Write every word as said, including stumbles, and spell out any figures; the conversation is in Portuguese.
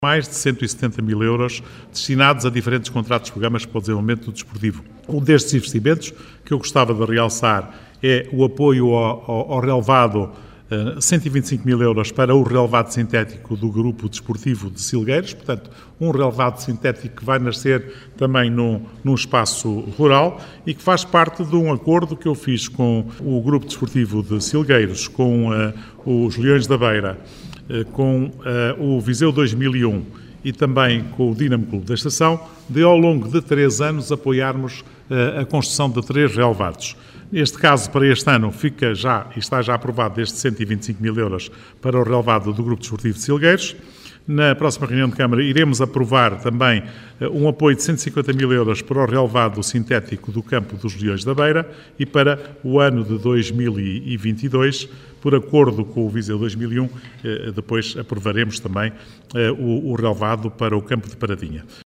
mais de cento e setenta mil euros destinados a diferentes contratos-programas para o desenvolvimento do desportivo. Um destes investimentos que eu gostava de realçar é o apoio ao, ao, ao relevado, uh, cento e vinte e cinco mil euros para o relevado sintético do Grupo Desportivo de Silgueiros, portanto, um relevado sintético que vai nascer também num, num espaço rural e que faz parte de um acordo que eu fiz com o Grupo Desportivo de Silgueiros, com uh, os Leões da Beira, com uh, o Viseu dois mil e um e também com o Dinamo Clube da Estação, de ao longo de três anos apoiarmos uh, a construção de três relevados. Neste caso, para este ano, fica já, está já aprovado estes cento e vinte e cinco mil euros para o relevado do Grupo Desportivo de Silgueiros. Na próxima reunião de Câmara iremos aprovar também um apoio de cento e cinquenta mil euros para o relevado sintético do campo dos Leões da Beira e para o ano de dois mil e vinte e dois, por acordo com o Viseu dois mil e um, depois aprovaremos também o relevado para o campo de Paradinha.